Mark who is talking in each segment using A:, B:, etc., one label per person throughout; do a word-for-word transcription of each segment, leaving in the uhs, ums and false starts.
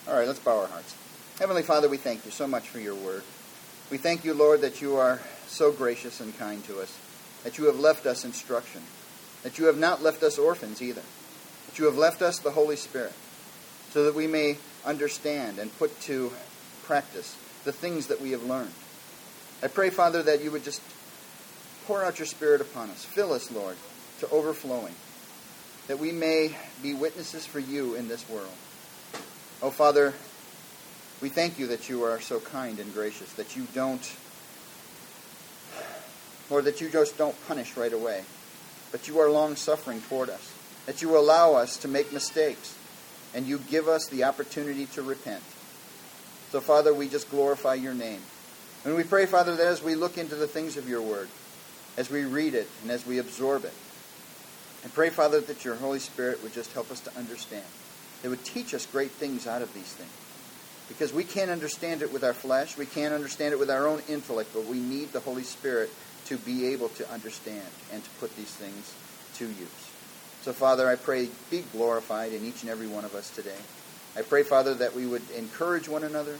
A: All right, let's bow our hearts. Heavenly Father, we thank you so much for your word. We thank you, Lord, that you are so gracious and kind to us, that you have left us instruction, that you have not left us orphans either, that you have left us the Holy Spirit, so that we may understand and put to practice the things that we have learned. I pray, Father, that you would just pour out your Spirit upon us. Fill us, Lord, to overflowing, that we may be witnesses for you in this world. Oh, Father, we thank you that you are so kind and gracious, that you don't, Lord, that you just don't punish right away, but you are long-suffering toward us, that you allow us to make mistakes, and you give us the opportunity to repent. So, Father, we just glorify your name. And we pray, Father, that as we look into the things of your word, as we read it and as we absorb it, and pray, Father, that your Holy Spirit would just help us to understand. It would teach us great things out of these things. Because we can't understand it with our flesh, we can't understand it with our own intellect, but we need the Holy Spirit to be able to understand and to put these things to use. So, Father, I pray, be glorified in each and every one of us today. I pray, Father, that we would encourage one another,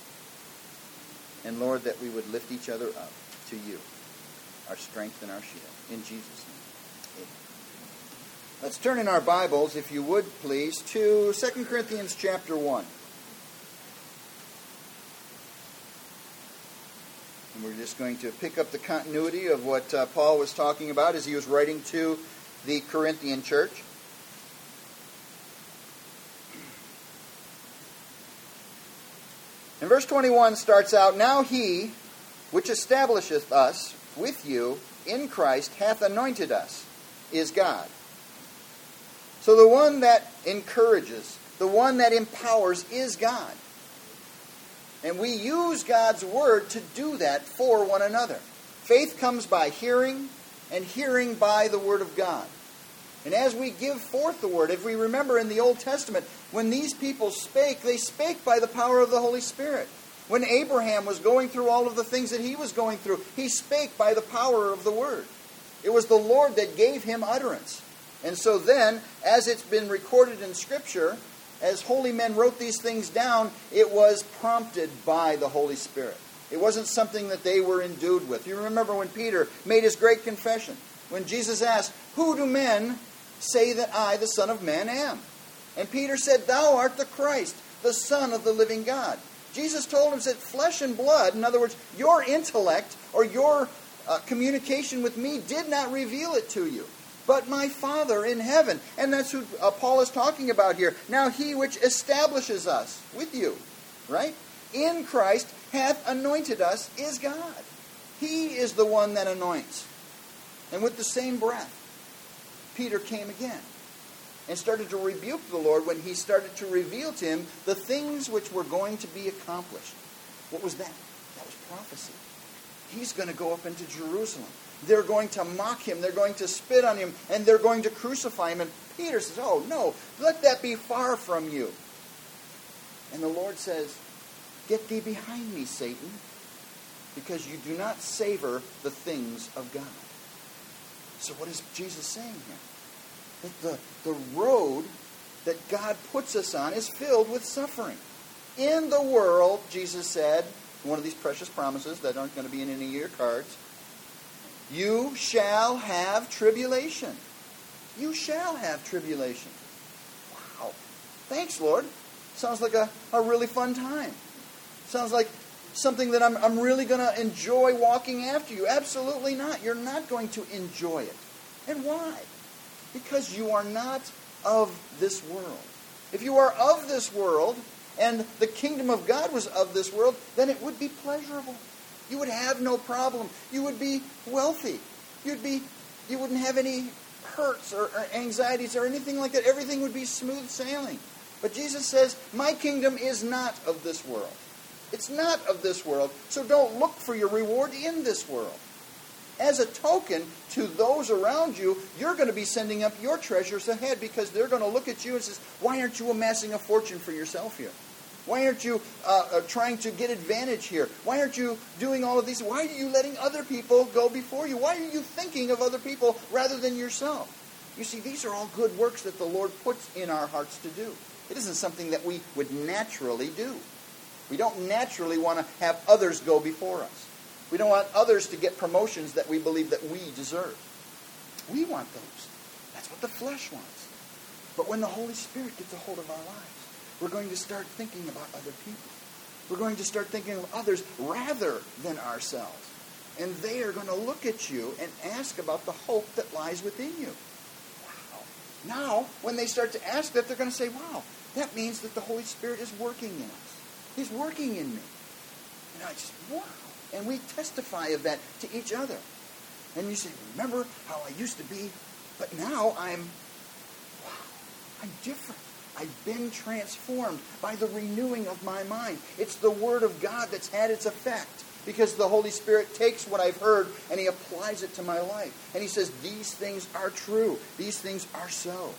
A: and, Lord, that we would lift each other up to you, our strength and our shield. In Jesus' name, amen. Let's turn in our Bibles, if you would, please, to Second Corinthians chapter one. And we're just going to pick up the continuity of what uh, Paul was talking about as he was writing to the Corinthian church. And verse twenty-one starts out, "Now he which establisheth us with you in Christ hath anointed us, is God." So the one that encourages, the one that empowers is God. And we use God's word to do that for one another. Faith comes by hearing, and hearing by the word of God. And as we give forth the word, if we remember in the Old Testament, when these people spake, they spake by the power of the Holy Spirit. When Abraham was going through all of the things that he was going through, he spake by the power of the word. It was the Lord that gave him utterance. And so then, as it's been recorded in Scripture, as holy men wrote these things down, it was prompted by the Holy Spirit. It wasn't something that they were endued with. You remember when Peter made his great confession, when Jesus asked, "Who do men say that I, the Son of Man, am?" And Peter said, "Thou art the Christ, the Son of the living God." Jesus told him, said, flesh and blood, in other words, your intellect or your uh, communication with me did not reveal it to you, but my Father in heaven. And that's who uh, Paul is talking about here. Now he which establishes us with you, right, in Christ hath anointed us is God. He is the one that anoints. And with the same breath, Peter came again and started to rebuke the Lord when he started to reveal to him the things which were going to be accomplished. What was that? That was prophecy. He's going to go up into Jerusalem. They're going to mock him. They're going to spit on him. And they're going to crucify him. And Peter says, "Oh, no, let that be far from you." And the Lord says, "Get thee behind me, Satan, because you do not savor the things of God." So what is Jesus saying here? That the, the road that God puts us on is filled with suffering. In the world, Jesus said, one of these precious promises that aren't going to be in any of your cards, you shall have tribulation. You shall have tribulation. Wow. Thanks, Lord. Sounds like a, a really fun time. Sounds like something that I'm, I'm really going to enjoy walking after you. Absolutely not. You're not going to enjoy it. And why? Because you are not of this world. If you are of this world, and the kingdom of God was of this world, then it would be pleasurable. You would have no problem. You would be wealthy. You'd be, you wouldn't have any hurts or, or anxieties or anything like that. Everything would be smooth sailing. But Jesus says, my kingdom is not of this world. It's not of this world, so don't look for your reward in this world. As a token to those around you, you're going to be sending up your treasures ahead because they're going to look at you and say, why aren't you amassing a fortune for yourself here? Why aren't you uh, uh, trying to get advantage here? Why aren't you doing all of these? Why are you letting other people go before you? Why are you thinking of other people rather than yourself? You see, these are all good works that the Lord puts in our hearts to do. It isn't something that we would naturally do. We don't naturally want to have others go before us. We don't want others to get promotions that we believe that we deserve. We want those. That's what the flesh wants. But when the Holy Spirit gets a hold of our lives, we're going to start thinking about other people. We're going to start thinking of others rather than ourselves. And they are going to look at you and ask about the hope that lies within you. Wow. Now, when they start to ask that, they're going to say, wow, that means that the Holy Spirit is working in us. He's working in me. And I just, wow. And we testify of that to each other. And you say, remember how I used to be, but now I'm, wow, I'm different. I've been transformed by the renewing of my mind. It's the Word of God that's had its effect, because the Holy Spirit takes what I've heard and He applies it to my life. And He says, these things are true. These things are so.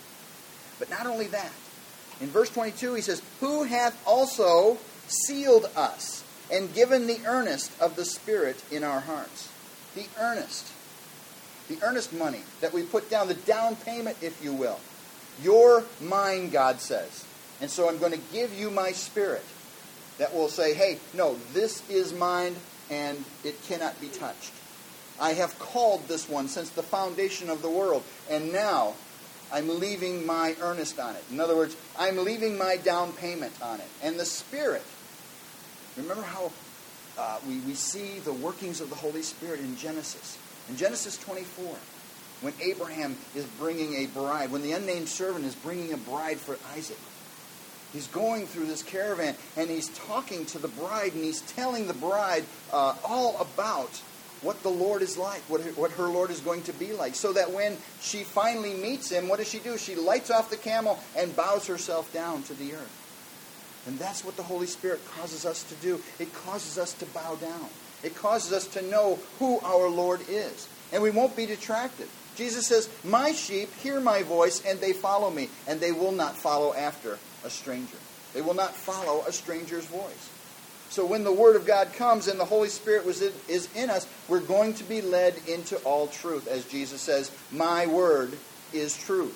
A: But not only that. In verse twenty-two, He says, who hath also sealed us and given the earnest of the Spirit in our hearts. The earnest. The earnest money that we put down, the down payment, if you will. You're mine, God says. And so I'm going to give you my Spirit that will say, hey, no, this is mine and it cannot be touched. I have called this one since the foundation of the world, and now I'm leaving my earnest on it. In other words, I'm leaving my down payment on it. And the Spirit, remember how uh, we, we see the workings of the Holy Spirit in Genesis. In Genesis twenty-four, when Abraham is bringing a bride, when the unnamed servant is bringing a bride for Isaac, he's going through this caravan and he's talking to the bride and he's telling the bride uh, all about what the Lord is like, what her, what her Lord is going to be like, so that when she finally meets Him, what does she do? She lights off the camel and bows herself down to the earth. And that's what the Holy Spirit causes us to do. It causes us to bow down. It causes us to know who our Lord is. And we won't be detracted. Jesus says, my sheep hear my voice and they follow me, and they will not follow after a stranger. They will not follow a stranger's voice. So when the Word of God comes and the Holy Spirit was in, is in us, we're going to be led into all truth. As Jesus says, my Word is truth.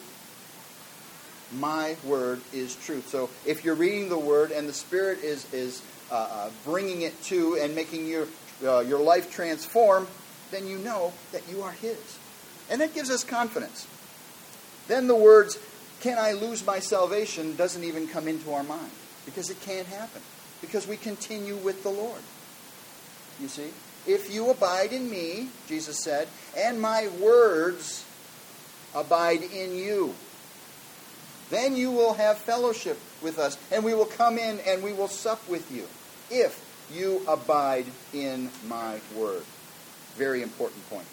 A: My Word is truth. So if you're reading the Word and the Spirit is, is uh, uh, bringing it to and making your, uh, your life transform, then you know that you are His. And that gives us confidence. Then the words, can I lose my salvation, doesn't even come into our mind. Because it can't happen. Because we continue with the Lord. You see? If you abide in me, Jesus said, and my words abide in you, then you will have fellowship with us, and we will come in and we will sup with you, if you abide in my word. Very important point.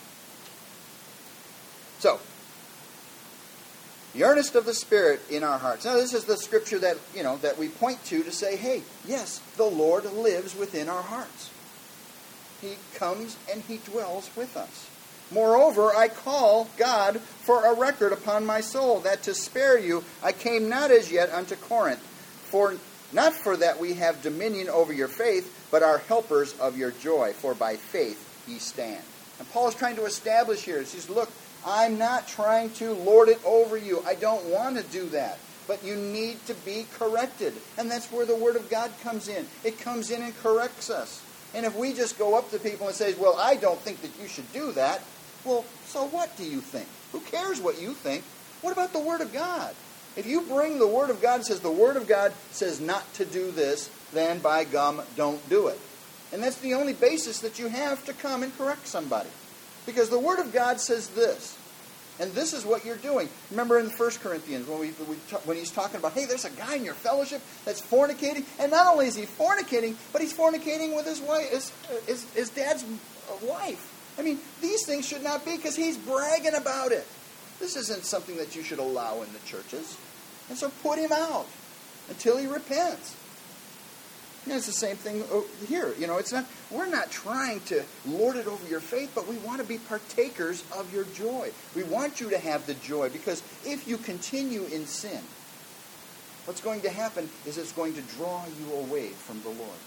A: So, the earnest of the Spirit in our hearts. Now, this is the scripture that, you know, that we point to to say, hey, yes, the Lord lives within our hearts. He comes and He dwells with us. Moreover, I call God for a record upon my soul, that to spare you I came not as yet unto Corinth, for not for that we have dominion over your faith, but are helpers of your joy, for by faith ye stand. And Paul is trying to establish here, he says, look, I'm not trying to lord it over you. I don't want to do that. But you need to be corrected. And that's where the Word of God comes in. It comes in and corrects us. And if we just go up to people and say, well, I don't think that you should do that, well, so what do you think? Who cares what you think? What about the Word of God? If you bring the Word of God and says the Word of God says not to do this, then by gum, don't do it. And that's the only basis that you have to come and correct somebody. Because the Word of God says this. And this is what you're doing. Remember in First Corinthians when, we, we, when he's talking about, hey, there's a guy in your fellowship that's fornicating. And not only is he fornicating, but he's fornicating with his wife, his, his, his dad's wife. I mean, these things should not be, because he's bragging about it. This isn't something that you should allow in the churches. And so put him out until he repents. And it's the same thing here. You know, it's not. We're not trying to lord it over your faith, but we want to be partakers of your joy. We want you to have the joy, because if you continue in sin, what's going to happen is it's going to draw you away from the Lord.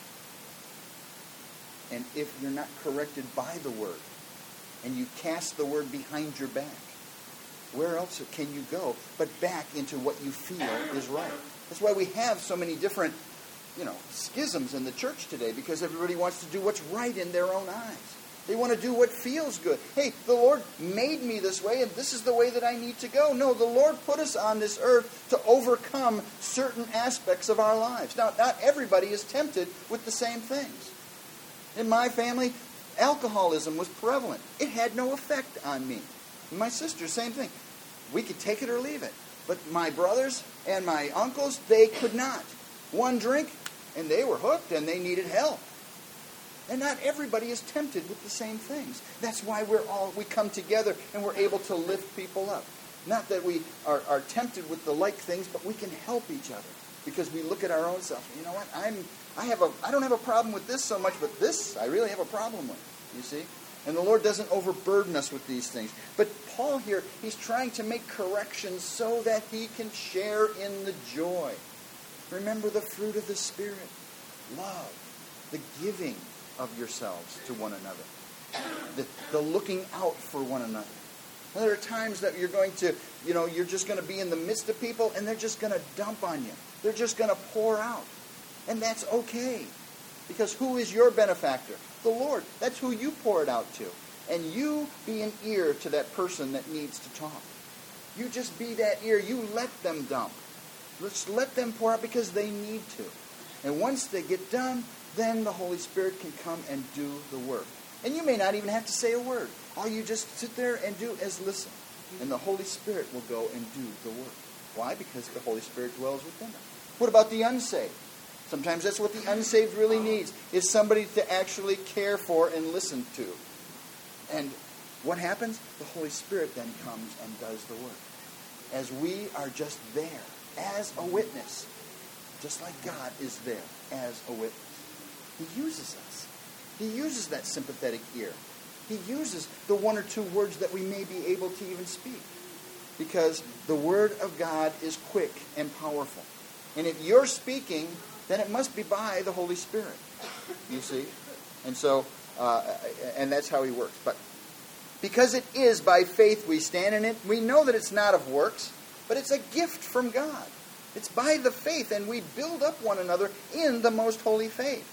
A: And if you're not corrected by the Word, and you cast the Word behind your back, where else can you go but back into what you feel is right? That's why we have so many different, you know, schisms in the church today, because everybody wants to do what's right in their own eyes. They want to do what feels good. Hey, the Lord made me this way, and this is the way that I need to go. No, the Lord put us on this earth to overcome certain aspects of our lives. Now, not everybody is tempted with the same things. In my family, alcoholism was prevalent. It had no effect on me. And my sister, same thing. We could take it or leave it. But my brothers and my uncles, they could not. One drink, and they were hooked, and they needed help. And not everybody is tempted with the same things. That's why we're all we come together and we're able to lift people up. Not that we are, are tempted with the like things, but we can help each other because we look at our own self. You know what? I'm I have a I don't have a problem with this so much, but this I really have a problem with. You see? And the Lord doesn't overburden us with these things. But Paul here, he's trying to make corrections so that he can share in the joy. Remember the fruit of the Spirit. Love. The giving of yourselves to one another. The, the looking out for one another. Now, there are times that you're going to, you know, you're just going to be in the midst of people and they're just going to dump on you. They're just going to pour out. And that's okay. Because who is your benefactor? The Lord. That's who you pour it out to. And you be an ear to that person that needs to talk. You just be that ear. You let them dump. Let's let them pour out because they need to. And once they get done, then the Holy Spirit can come and do the work. And you may not even have to say a word. All you just sit there and do is listen. And the Holy Spirit will go and do the work. Why? Because the Holy Spirit dwells within us. What about the unsaved? Sometimes that's what the unsaved really needs, is somebody to actually care for and listen to. And what happens? The Holy Spirit then comes and does the work. As we are just there, as a witness, just like God is there as a witness. He uses us. He uses that sympathetic ear. He uses the one or two words that we may be able to even speak. Because the Word of God is quick and powerful. And if you're speaking, then it must be by the Holy Spirit. You see? And so, uh, and that's how He works. But because it is by faith we stand in it, we know that it's not of works, but it's a gift from God. It's by the faith, and we build up one another in the most holy faith.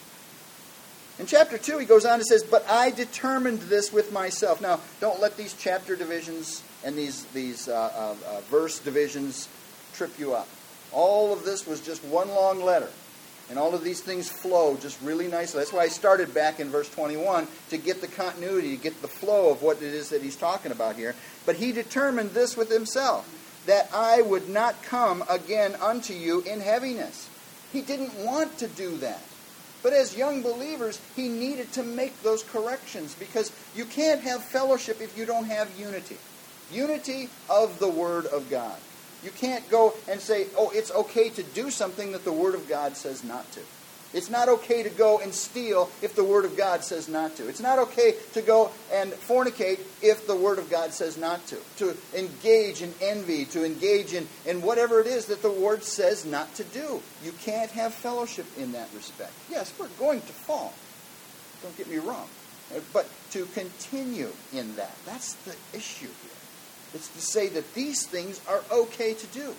A: In chapter two, he goes on and says, "But I determined this with myself." Now, don't let these chapter divisions and these, these uh, uh, uh, verse divisions trip you up. All of this was just one long letter. And all of these things flow just really nicely. That's why I started back in verse twenty-one, to get the continuity, to get the flow of what it is that he's talking about here. "But he determined this with himself, that I would not come again unto you in heaviness." He didn't want to do that. But as young believers, he needed to make those corrections, because you can't have fellowship if you don't have unity. Unity of the Word of God. You can't go and say, oh, it's okay to do something that the Word of God says not to. It's not okay to go and steal if the Word of God says not to. It's not okay to go and fornicate if the Word of God says not to. To engage in envy, to engage in, in whatever it is that the Word says not to do. You can't have fellowship in that respect. Yes, we're going to fall. Don't get me wrong. But to continue in that, that's the issue here. It's to say that these things are okay to do.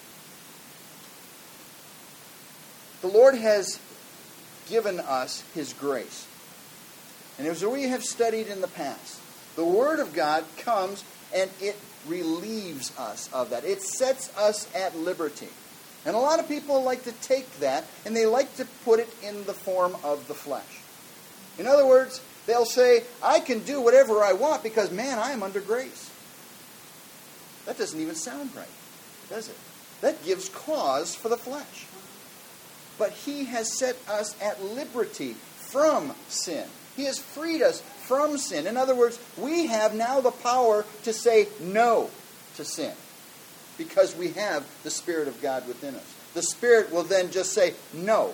A: The Lord has given us His grace. And as we have studied in the past, the Word of God comes and it relieves us of that. It sets us at liberty. And a lot of people like to take that and they like to put it in the form of the flesh. In other words, they'll say, I can do whatever I want because, man, I am under grace. That doesn't even sound right, does it? That gives cause for the flesh. But He has set us at liberty from sin. He has freed us from sin. In other words, we have now the power to say no to sin, because we have the Spirit of God within us. The Spirit will then just say no.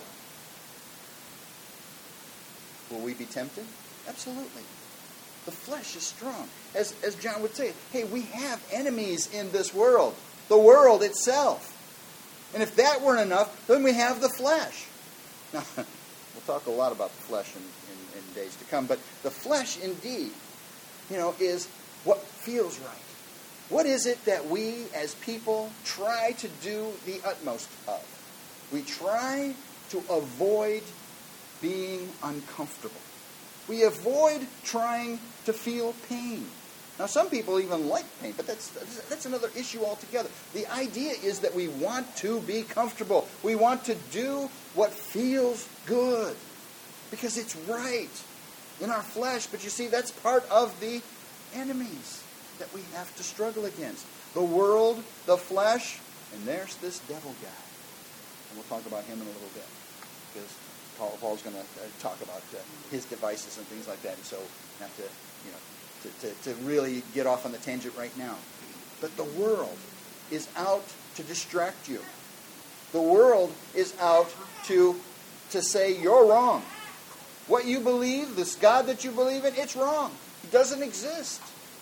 A: Will we be tempted? Absolutely. The flesh is strong. As, as John would say, hey, we have enemies in this world. The world itself. And if that weren't enough, then we have the flesh. Now, we'll talk a lot about the flesh in, in, in days to come. But the flesh, indeed, you know, is what feels right. What is it that we as people try to do the utmost of? We try to avoid being uncomfortable. We avoid trying to feel pain. Now, some people even like pain, but that's, that's another issue altogether. The idea is that we want to be comfortable. We want to do what feels good because it's right in our flesh. But you see, that's part of the enemies that we have to struggle against. The world, the flesh, and there's this devil guy. And we'll talk about him in a little bit because Paul, Paul's going to uh, talk about uh, his devices and things like that. And so not to, you know, to, to, to really get off on the tangent right now. But the world is out to distract you. The world is out to, to say you're wrong. What you believe, this God that you believe in, it's wrong. He doesn't exist.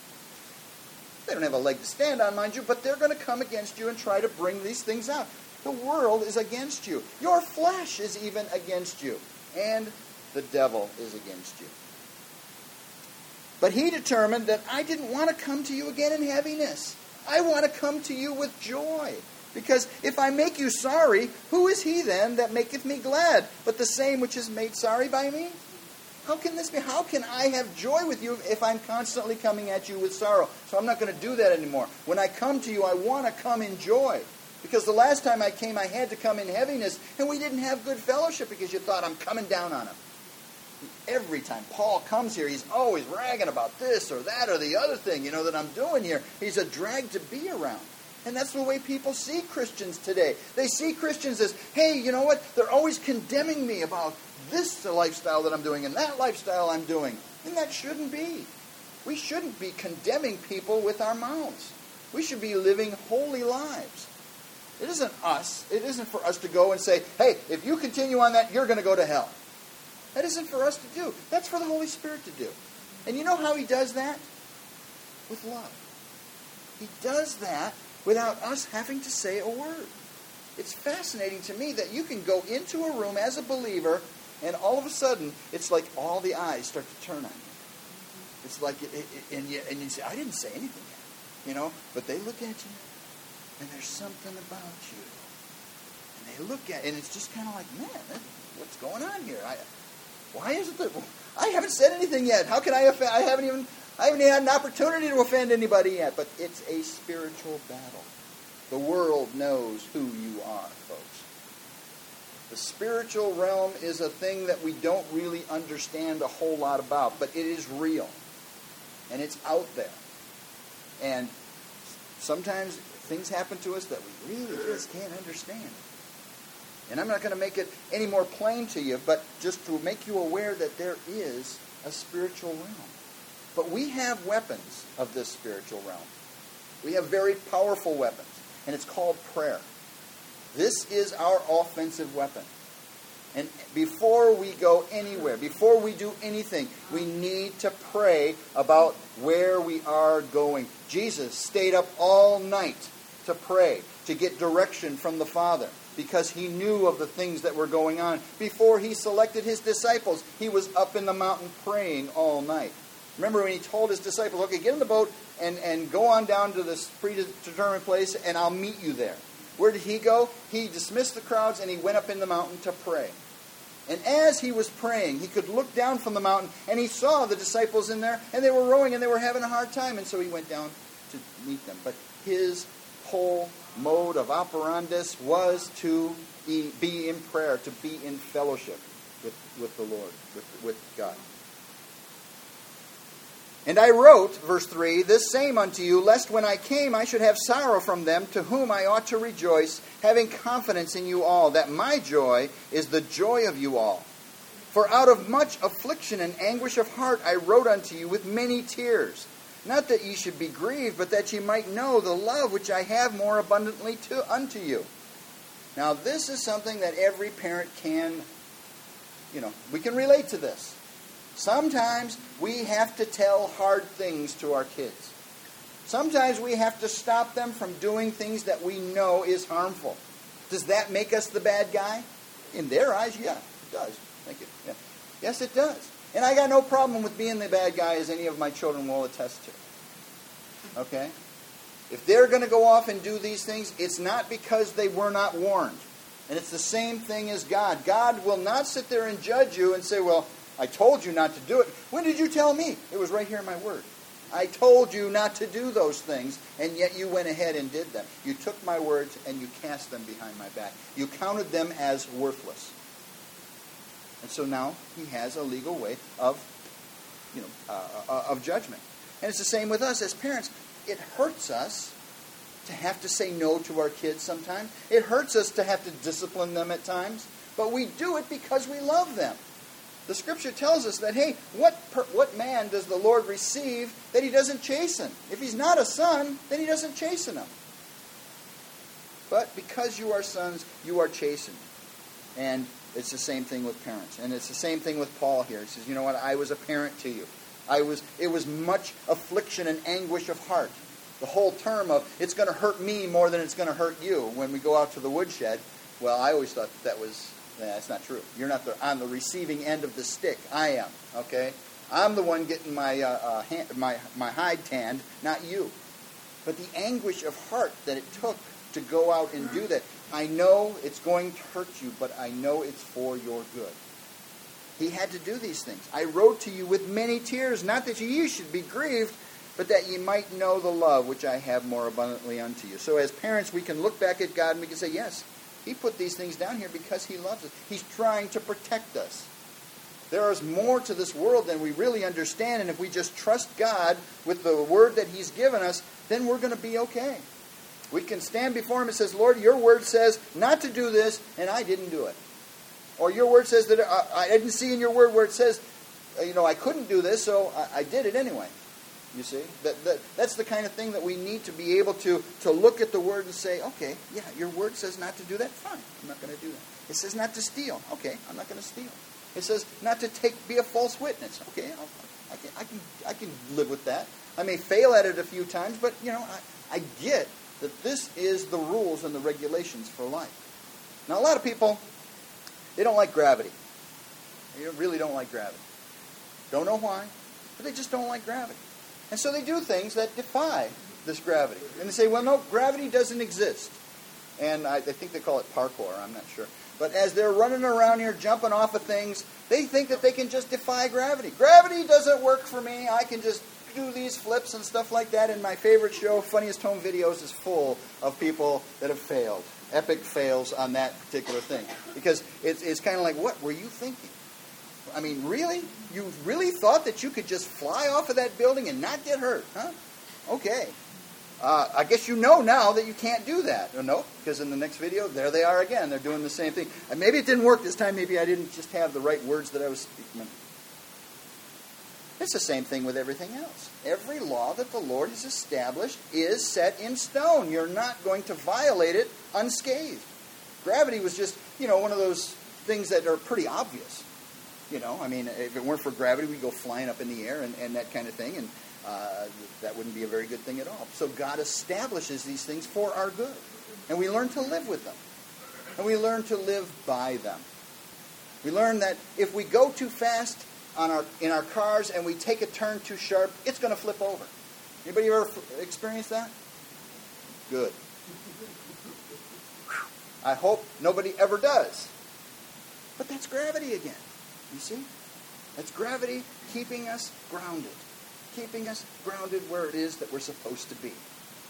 A: They don't have a leg to stand on, mind you, but they're going to come against you and try to bring these things out. The world is against you. Your flesh is even against you. And the devil is against you. But he determined that I didn't want to come to you again in heaviness. I want to come to you with joy. Because if I make you sorry, who is he then that maketh me glad, but the same which is made sorry by me? How can this be? How can I have joy with you if I'm constantly coming at you with sorrow? So I'm not going to do that anymore. When I come to you, I want to come in joy. Because the last time I came, I had to come in heaviness, and we didn't have good fellowship because you thought I'm coming down on him. Every time Paul comes here, he's always ragging about this or that or the other thing, you know, that I'm doing here. He's a drag to be around. And that's the way people see Christians today. They see Christians as, hey, you know what? They're always condemning me about this lifestyle that I'm doing and that lifestyle I'm doing. And that shouldn't be. We shouldn't be condemning people with our mouths. We should be living holy lives. It isn't us. It isn't for us to go and say, hey, if you continue on that, you're going to go to hell. That isn't for us to do. That's for the Holy Spirit to do. And you know how he does that? With love. He does that without us having to say a word. It's fascinating to me that you can go into a room as a believer and all of a sudden it's like all the eyes start to turn on you. It's like, it, it, and, you, and you say, I didn't say anything yet. You know, but they look at you and there's something about you. And they look at, and it's just kind of like, man, what's going on here? I, why is it that I haven't said anything yet? How can I offend? I haven't even I haven't had an opportunity to offend anybody yet. But it's a spiritual battle. The world knows who you are, folks. The spiritual realm is a thing that we don't really understand a whole lot about, but it is real. And it's out there. And sometimes things happen to us that we really just can't understand. And I'm not going to make it any more plain to you, but just to make you aware that there is a spiritual realm. But we have weapons of this spiritual realm. We have very powerful weapons, and it's called prayer. This is our offensive weapon. And before we go anywhere, before we do anything, we need to pray about where we are going. Jesus stayed up all night to pray, to get direction from the Father, because he knew of the things that were going on. Before he selected his disciples, he was up in the mountain praying all night. Remember when he told his disciples, okay, get in the boat and, and go on down to this predetermined place and I'll meet you there. Where did he go? He dismissed the crowds and he went up in the mountain to pray. And as he was praying, he could look down from the mountain and he saw the disciples in there and they were rowing and they were having a hard time. And so he went down to meet them. But his whole mode of operandus was to be, be in prayer, to be in fellowship with, with the Lord, with, with God. And I wrote, verse three, this same unto you, lest when I came I should have sorrow from them, to whom I ought to rejoice, having confidence in you all, that my joy is the joy of you all. For out of much affliction and anguish of heart I wrote unto you with many tears. Not that ye should be grieved, but that ye might know the love which I have more abundantly to unto you. Now this is something that every parent can, you know, we can relate to this. Sometimes we have to tell hard things to our kids. Sometimes we have to stop them from doing things that we know is harmful. Does that make us the bad guy? In their eyes, yeah, it does. Thank you. Yeah. Yes, it does. And I got no problem with being the bad guy, as any of my children will attest to. Okay? If they're going to go off and do these things, it's not because they were not warned. And it's the same thing as God. God will not sit there and judge you and say, well, I told you not to do it. When did you tell me? It was right here in my word. I told you not to do those things, and yet you went ahead and did them. You took my words and you cast them behind my back. You counted them as worthless. And so now he has a legal way of, you know, uh, of judgment. And it's the same with us as parents. It hurts us to have to say no to our kids sometimes. It hurts us to have to discipline them at times. But we do it because we love them. The Scripture tells us that, hey, what per, what man does the Lord receive that he doesn't chasten? If he's not a son, then he doesn't chasten him. But because you are sons, you are chastened. And it's the same thing with parents. And it's the same thing with Paul here. He says, you know what, I was a parent to you. I was. It was much affliction and anguish of heart. The whole term of, it's going to hurt me more than it's going to hurt you when we go out to the woodshed. Well, I always thought that, that was... Yeah, that's not true. You're not the, on the receiving end of the stick. I am. Okay? I'm the one getting my uh, uh, hand, my my hide tanned, not you. But the anguish of heart that it took to go out and do that, I know it's going to hurt you, but I know it's for your good. He had to do these things. I wrote to you with many tears, not that you should be grieved, but that ye might know the love which I have more abundantly unto you. So as parents, we can look back at God and we can say, yes, he put these things down here because he loves us. He's trying to protect us. There is more to this world than we really understand, and if we just trust God with the word that he's given us, then we're going to be okay. We can stand before him and says, Lord, your word says not to do this, and I didn't do it. Or your word says that I, I didn't see in your word where it says, you know, I couldn't do this, so I, I did it anyway. You see, that, that that's the kind of thing that we need to be able to, to look at the word and say, okay, yeah, your word says not to do that. Fine, I'm not going to do that. It says not to steal. Okay, I'm not going to steal. It says not to take be a false witness. Okay, I'll, I can I can I can live with that. I may fail at it a few times, but you know, I, I get that this is the rules and the regulations for life. Now, a lot of people, they don't like gravity. They really don't like gravity. Don't know why, but they just don't like gravity. And so they do things that defy this gravity. And they say, well, no, gravity doesn't exist. And I, I think they call it parkour, I'm not sure. But as they're running around here, jumping off of things, they think that they can just defy gravity. Gravity doesn't work for me. I can just do these flips and stuff like that. And my favorite show, Funniest Home Videos, is full of people that have failed. Epic fails on that particular thing. Because it's, it's kind of like, what were you thinking? I mean, really? You really thought that you could just fly off of that building and not get hurt, huh? Okay. Uh, I guess you know now that you can't do that. Or no, because in the next video, there they are again. They're doing the same thing. And maybe it didn't work this time. Maybe I didn't just have the right words that I was speaking. It's the same thing with everything else. Every law that the Lord has established is set in stone. You're not going to violate it unscathed. Gravity was just, you know, one of those things that are pretty obvious. You know, I mean, if it weren't for gravity, we'd go flying up in the air and, and that kind of thing, and uh, that wouldn't be a very good thing at all. So God establishes these things for our good, and we learn to live with them, and we learn to live by them. We learn that if we go too fast on our in our cars and we take a turn too sharp, it's going to flip over. Anybody ever experienced that? Good. I hope nobody ever does. But that's gravity again. You see? That's gravity keeping us grounded. Keeping us grounded where it is that we're supposed to be.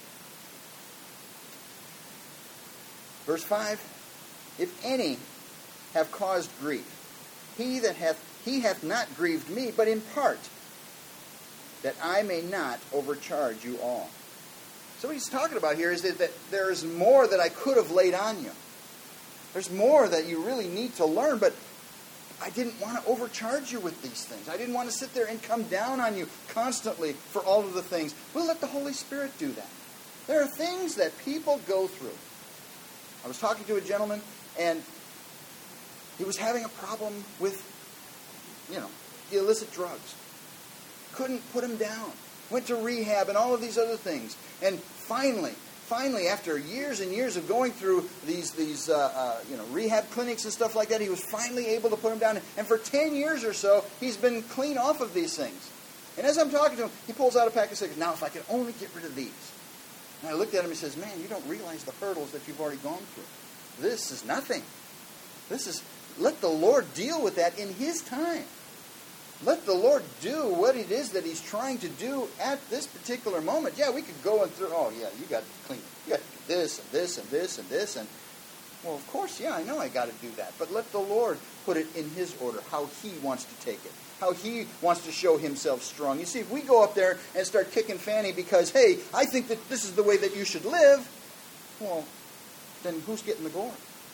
A: Verse five, if any have caused grief, he that hath he hath not grieved me, but in part, that I may not overcharge you all. So what he's talking about here is that, that there is more that I could have laid on you. There's more that you really need to learn, but I didn't want to overcharge you with these things. I didn't want to sit there and come down on you constantly for all of the things. We'll let the Holy Spirit do that. There are things that people go through. I was talking to a gentleman, and he was having a problem with, you know, illicit drugs. Couldn't put him down. Went to rehab and all of these other things. And finally, Finally, after years and years of going through these these uh, uh, you know rehab clinics and stuff like that, he was finally able to put him down. And for ten years or so, he's been clean off of these things. And as I'm talking to him, he pulls out a pack of cigarettes. Now, if I could only get rid of these. And I looked at him and he says, man, you don't realize the hurdles that you've already gone through. this is nothing. This is, let the Lord deal with that in His time. Let the Lord do what it is that He's trying to do at this particular moment. Yeah, we could go and through, oh yeah, you got to clean. You got to do this and this and this and this. And, well, of course, yeah, I know I got to do that. But let the Lord put it in His order, how He wants to take it. How He wants to show Himself strong. You see, if we go up there and start kicking Fanny because, hey, I think that this is the way that you should live, well, then who's getting the glory?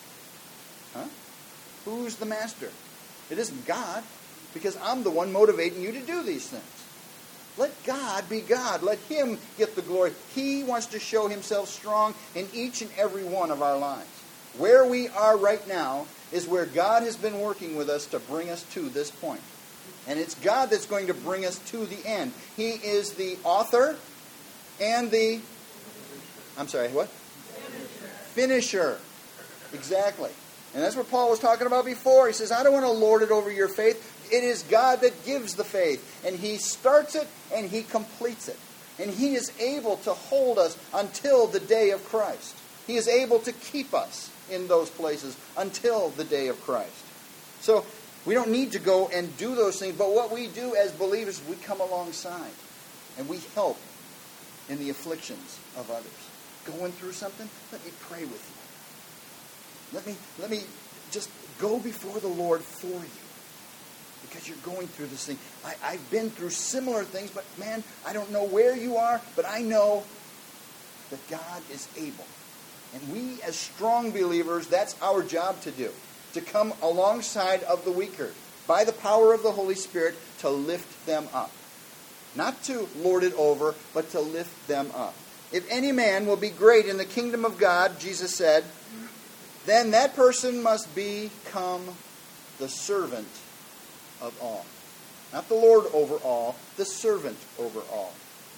A: Huh? Who's the master? It isn't God, because I'm the one motivating you to do these things. Let God be God. Let Him get the glory. He wants to show Himself strong in each and every one of our lives. Where we are right now is where God has been working with us to bring us to this point. And it's God that's going to bring us to the end. He is the author and the, I'm sorry, what? Finisher. Finisher. Exactly. And that's what Paul was talking about before. He says, I don't want to lord it over your faith. It is God that gives the faith. And He starts it and He completes it. And He is able to hold us until the day of Christ. He is able to keep us in those places until the day of Christ. So, we don't need to go and do those things, but what we do as believers, we come alongside and we help in the afflictions of others. Going through something, let me pray with you. Let me, let me just go before the Lord for you, because you're going through this thing. I, I've been through similar things, but man, I don't know where you are, but I know that God is able. And we as strong believers, that's our job to do. To come alongside of the weaker by the power of the Holy Spirit to lift them up. Not to lord it over, but to lift them up. If any man will be great in the kingdom of God, Jesus said, then that person must become the servant of all. Not the Lord over all, the servant over all.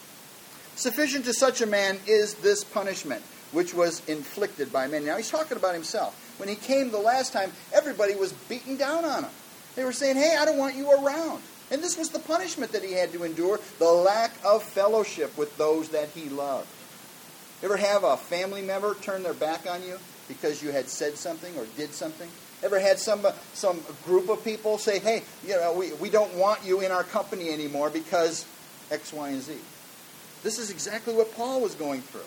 A: Sufficient to such a man is this punishment, which was inflicted by men. Now he's talking about himself. When he came the last time, everybody was beating down on him. They were saying, hey, I don't want you around. And this was the punishment that he had to endure, the lack of fellowship with those that he loved. Ever have a family member turn their back on you because you had said something or did something? Ever had some some group of people say, hey, you know, we, we don't want you in our company anymore because X, Y, and Z? This is exactly what Paul was going through.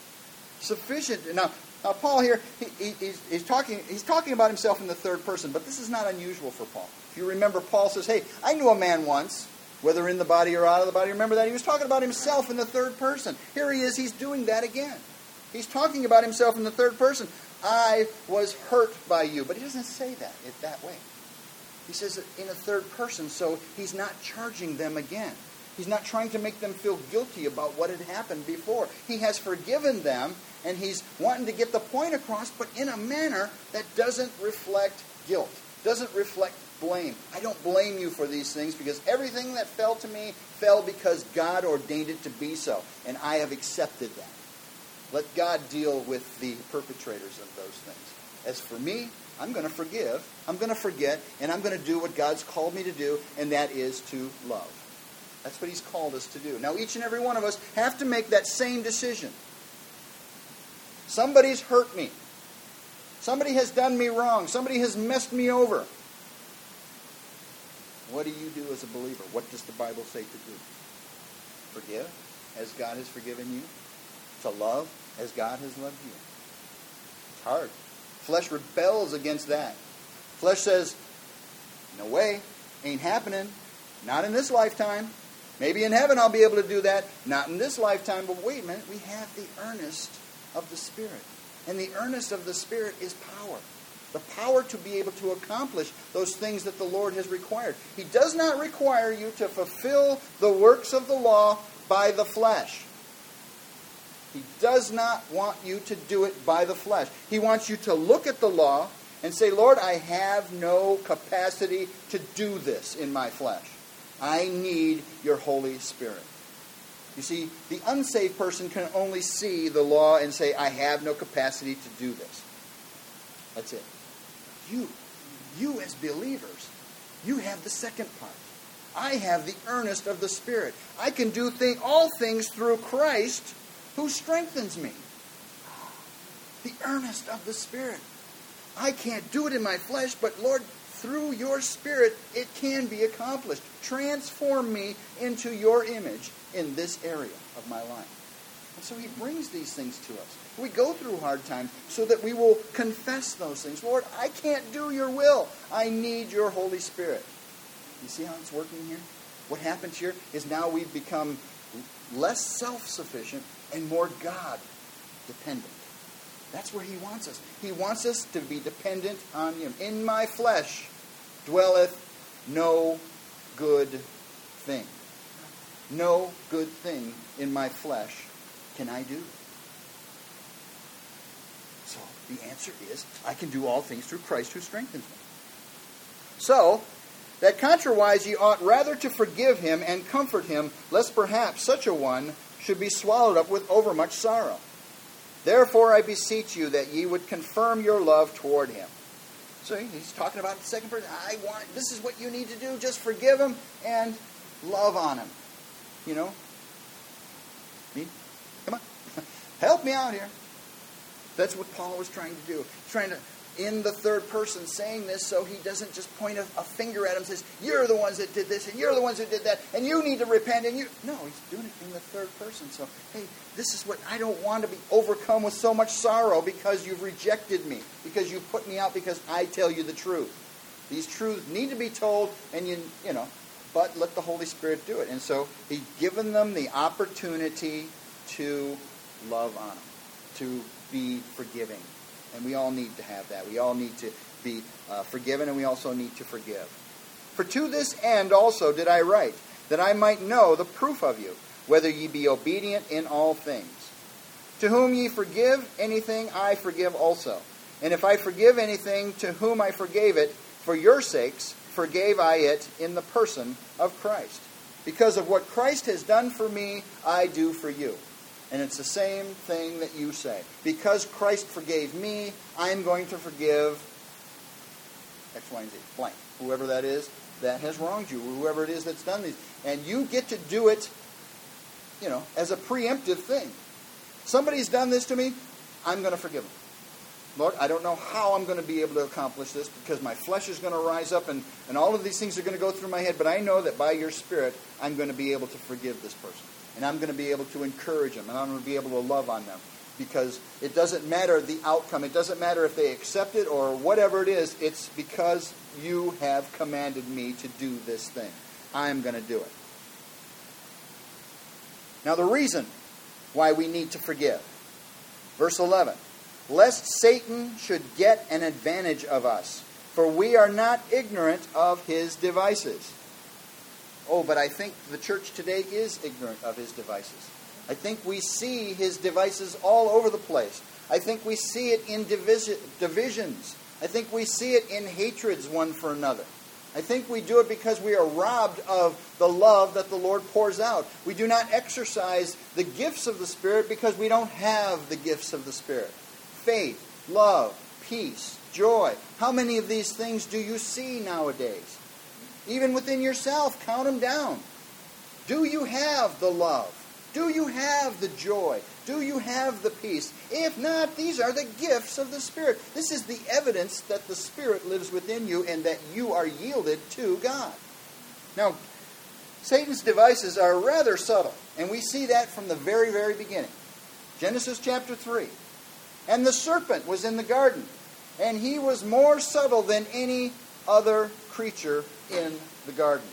A: Sufficient. Now, now Paul here, he, he, he's, he's, talking, he's talking about himself in the third person, but this is not unusual for Paul. If you remember, Paul says, hey, I knew a man once, whether in the body or out of the body. Remember that? He was talking about himself in the third person. Here he is, he's doing that again. He's talking about himself in the third person. I was hurt by you. But he doesn't say that it that way. He says it in a third person, so he's not charging them again. He's not trying to make them feel guilty about what had happened before. He has forgiven them, and he's wanting to get the point across, but in a manner that doesn't reflect guilt, doesn't reflect blame. I don't blame you for these things, because everything that fell to me fell because God ordained it to be so, and I have accepted that. Let God deal with the perpetrators of those things. As for me, I'm going to forgive, I'm going to forget, and I'm going to do what God's called me to do, and that is to love. That's what He's called us to do. Now, each and every one of us have to make that same decision. Somebody's hurt me. Somebody has done me wrong. Somebody has messed me over. What do you do as a believer? What does the Bible say to do? Forgive as God has forgiven you. To love as God has loved you. It's hard. Flesh rebels against that. Flesh says, no way, ain't happening. Not in this lifetime. Maybe in heaven I'll be able to do that. Not in this lifetime. But wait a minute, we have the earnest of the Spirit. And the earnest of the Spirit is power. The power to be able to accomplish those things that the Lord has required. He does not require you to fulfill the works of the law by the flesh. He does not want you to do it by the flesh. He wants you to look at the law and say, Lord, I have no capacity to do this in my flesh. I need your Holy Spirit. You see, the unsaved person can only see the law and say, I have no capacity to do this. That's it. You, you as believers, you have the second part. I have the earnest of the Spirit. I can do th- all things through Christ who strengthens me. The earnest of the Spirit. I can't do it in my flesh, but Lord, through your Spirit, it can be accomplished. Transform me into your image in this area of my life. And so he brings these things to us. We go through hard times so that we will confess those things. Lord, I can't do your will. I need your Holy Spirit. You see how it's working here? What happens here is now we've become less self-sufficient and more God-dependent. That's where he wants us. He wants us to be dependent on him. In my flesh dwelleth no good thing. No good thing in my flesh can I do. So the answer is, I can do all things through Christ who strengthens me. So, that contrariwise ye ought rather to forgive him and comfort him, lest perhaps such a one should be swallowed up with overmuch sorrow. Therefore I beseech you that ye would confirm your love toward him. So he's talking about the second person. I want, this is what you need to do. Just forgive him and love on him. You know? Me? Come on. Help me out here. That's what Paul was trying to do. He's trying to, in the third person, saying this so he doesn't just point a, a finger at him and says, you're the ones that did this, and you're the ones who did that, and you need to repent, and you... No, he's doing it in the third person. So, hey, this is what I don't want to be overcome with so much sorrow because you've rejected me, because you put me out because I tell you the truth. These truths need to be told, and you, you know, but let the Holy Spirit do it. And so he's given them the opportunity to love on them, to be forgiving. And we all need to have that. We all need to be uh, forgiven, and we also need to forgive. For to this end also did I write, that I might know the proof of you, whether ye be obedient in all things. To whom ye forgive anything, I forgive also. And if I forgive anything, to whom I forgave it, for your sakes forgave I it in the person of Christ. Because of what Christ has done for me, I do for you. And it's the same thing that you say. Because Christ forgave me, I'm going to forgive X, Y, and Z. Blank. Whoever that is that has wronged you. Whoever it is that's done these. And you get to do it, you know, as a preemptive thing. Somebody's done this to me, I'm going to forgive them. Lord, I don't know how I'm going to be able to accomplish this because my flesh is going to rise up and, and all of these things are going to go through my head. But I know that by your Spirit, I'm going to be able to forgive this person. And I'm going to be able to encourage them. And I'm going to be able to love on them. Because it doesn't matter the outcome. It doesn't matter if they accept it or whatever it is. It's because you have commanded me to do this thing. I'm going to do it. Now the reason why we need to forgive. Verse eleven. Lest Satan should get an advantage of us. For we are not ignorant of his devices. Oh, but I think the church today is ignorant of his devices. I think we see his devices all over the place. I think we see it in divisi- divisions. I think we see it in hatreds one for another. I think we do it because we are robbed of the love that the Lord pours out. We do not exercise the gifts of the Spirit because we don't have the gifts of the Spirit. Faith, love, peace, joy. How many of these things do you see nowadays? Even within yourself, count them down. Do you have the love? Do you have the joy? Do you have the peace? If not, these are the gifts of the Spirit. This is the evidence that the Spirit lives within you and that you are yielded to God. Now, Satan's devices are rather subtle, and we see that from the very, very beginning. Genesis chapter three. And the serpent was in the garden, and he was more subtle than any other creature in the garden.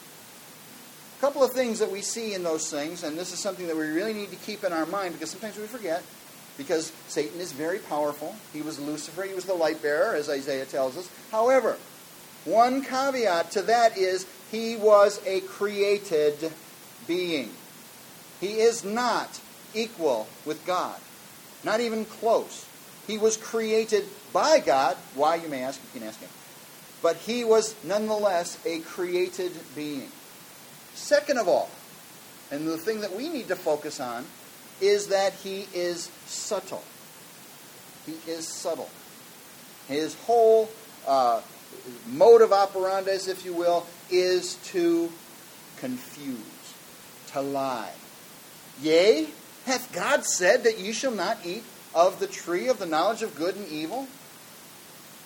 A: A couple of things that we see in those things, and this is something that we really need to keep in our mind because sometimes we forget, because Satan is very powerful. He was Lucifer, he was the light bearer, as Isaiah tells us. However, one caveat to that is he was a created being. He is not equal with God. Not even close. He was created by God. Why, you may ask, you can ask him. But he was nonetheless a created being. Second of all, and the thing that we need to focus on, is that he is subtle. He is subtle. His whole uh, mode of operandis, if you will, is to confuse, to lie. Yea, hath God said that ye shall not eat of the tree of the knowledge of good and evil?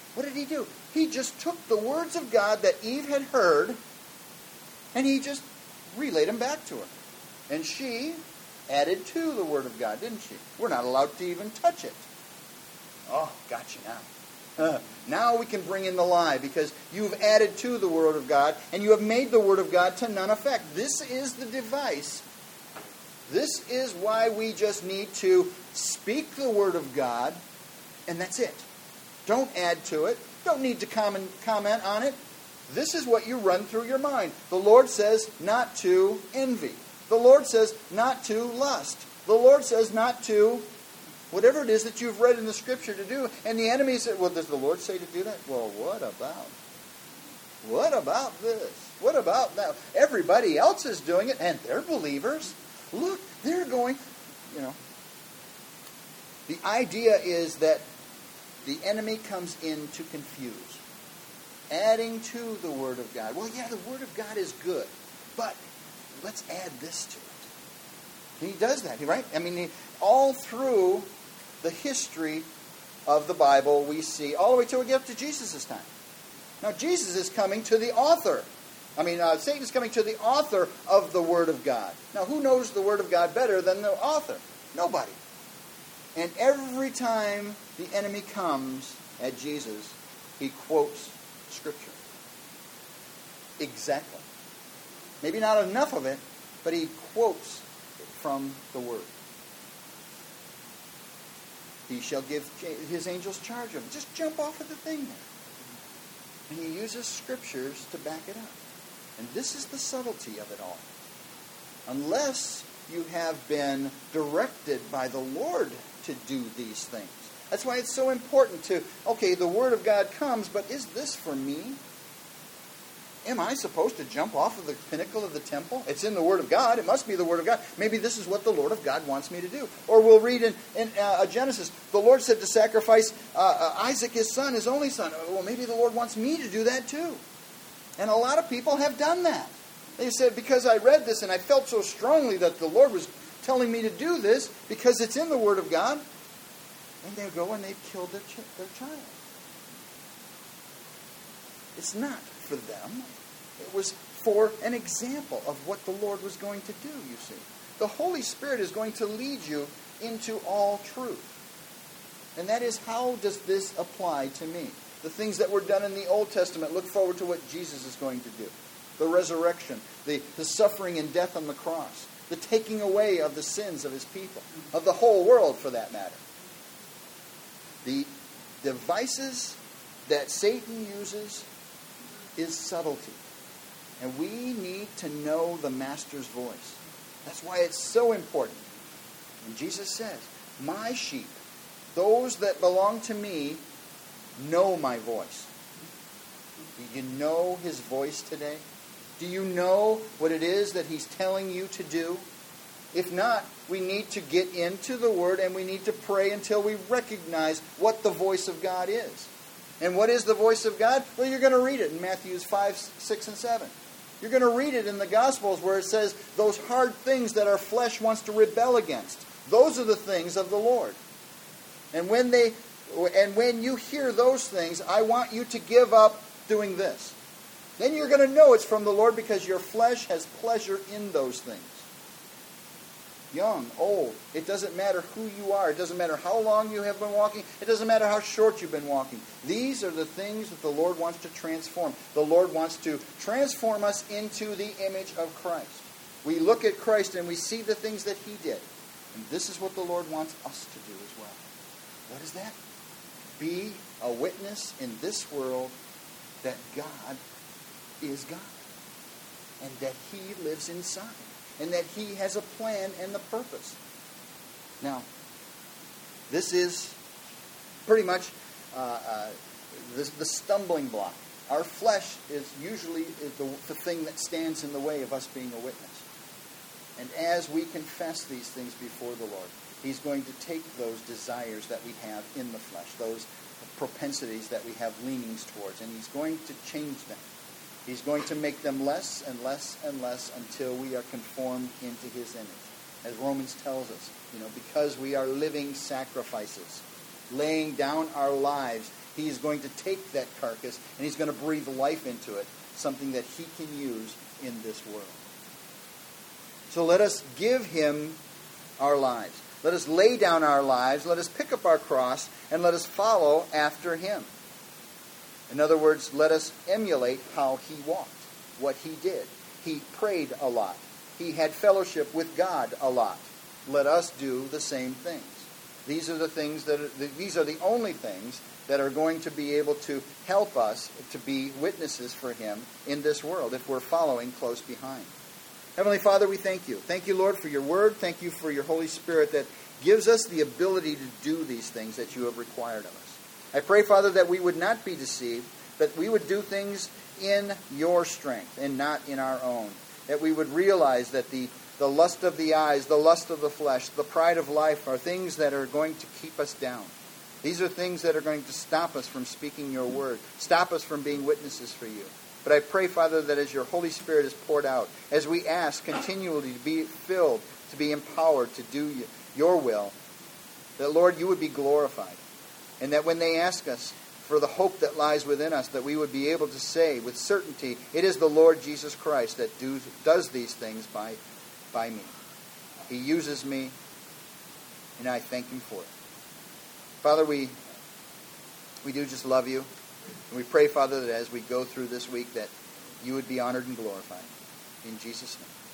A: What did he do? He just took the words of God that Eve had heard, and he just relayed them back to her. And she added to the Word of God, didn't she? We're not allowed to even touch it. Oh, gotcha now. Uh, now we can bring in the lie, because you've added to the Word of God, and you have made the Word of God to none effect. This is the device. This is why we just need to speak the Word of God, and that's it. Don't add to it. Don't need to comment, comment on it. This is what you run through your mind. The Lord says not to envy. The Lord says not to lust. The Lord says not to whatever it is that you've read in the Scripture to do. And the enemy said, well, does the Lord say to do that? Well, what about? What about this? What about that? Everybody else is doing it, and they're believers. Look, they're going, you know. The idea is that the enemy comes in to confuse, adding to the Word of God. Well, yeah, the Word of God is good, but let's add this to it. And he does that, right? I mean, he, all through the history of the Bible, we see, all the way till we get up to Jesus' time. Now, Jesus is coming to the author. I mean, uh, Satan is coming to the author of the Word of God. Now, who knows the Word of God better than the author? Nobody. And every time the enemy comes at Jesus, he quotes Scripture. Exactly. Maybe not enough of it, but he quotes from the Word. He shall give his angels charge of it. Just jump off of the thing there. And he uses Scriptures to back it up. And this is the subtlety of it all. Unless you have been directed by the Lord to do these things. That's why it's so important to, okay, the Word of God comes, but is this for me? Am I supposed to jump off of the pinnacle of the temple? It's in the Word of God. It must be the Word of God. Maybe this is what the Lord of God wants me to do. Or we'll read in, in uh, Genesis, the Lord said to sacrifice uh, uh, Isaac, his son, his only son. Well, maybe the Lord wants me to do that too. And a lot of people have done that. They said, because I read this and I felt so strongly that the Lord was telling me to do this because it's in the Word of God. And they go and they've killed their, ch- their child. It's not for them. It was for an example of what the Lord was going to do, you see. The Holy Spirit is going to lead you into all truth. And that is, how does this apply to me? The things that were done in the Old Testament look forward to what Jesus is going to do. The resurrection, the, the suffering and death on the cross, the taking away of the sins of his people, of the whole world for that matter. The devices that Satan uses is subtlety. And we need to know the Master's voice. That's why it's so important. And Jesus says, my sheep, those that belong to me, know my voice. Do you know his voice today? Do you know what it is that he's telling you to do? If not, we need to get into the Word and we need to pray until we recognize what the voice of God is. And what is the voice of God? Well, you're going to read it in Matthew five, six, and seven. You're going to read it in the Gospels where it says those hard things that our flesh wants to rebel against. Those are the things of the Lord. And when they, and when you hear those things, I want you to give up doing this. Then you're going to know it's from the Lord because your flesh has pleasure in those things. Young, old, it doesn't matter who you are. It doesn't matter how long you have been walking. It doesn't matter how short you've been walking. These are the things that the Lord wants to transform. The Lord wants to transform us into the image of Christ. We look at Christ and we see the things that he did. And this is what the Lord wants us to do as well. What is that? Be a witness in this world that God is God. And that he lives inside. And that he has a plan and the purpose. Now, this is pretty much uh, uh, the, the stumbling block. Our flesh is usually is the, the thing that stands in the way of us being a witness. And as we confess these things before the Lord, he's going to take those desires that we have in the flesh, those propensities that we have leanings towards, and he's going to change them. He's going to make them less and less and less until we are conformed into his image. As Romans tells us, you know, because we are living sacrifices, laying down our lives He is going to take that carcass and he's going to breathe life into it, something that he can use in this world. So let us give him our lives. Let us lay down our lives. Let us pick up our cross and let us follow after him. In other words, let us emulate how he walked, what he did. He prayed a lot. He had fellowship with God a lot. Let us do the same things. These are the things that are, these are the only things that are going to be able to help us to be witnesses for him in this world if we're following close behind. Heavenly Father, we thank you. Thank you, Lord, for your word. Thank you for your Holy Spirit that gives us the ability to do these things that you have required of us. I pray, Father, that we would not be deceived, that we would do things in your strength and not in our own. That we would realize that the, the lust of the eyes, the lust of the flesh, the pride of life are things that are going to keep us down. These are things that are going to stop us from speaking your word, stop us from being witnesses for you. But I pray, Father, that as your Holy Spirit is poured out, as we ask continually to be filled, to be empowered to do your will, that, Lord, you would be glorified. And that when they ask us for the hope that lies within us, that we would be able to say with certainty, it is the Lord Jesus Christ that do, does these things by, by me. He uses me, and I thank him for it. Father, we, we do just love you. And we pray, Father, that as we go through this week, that you would be honored and glorified. In Jesus' name.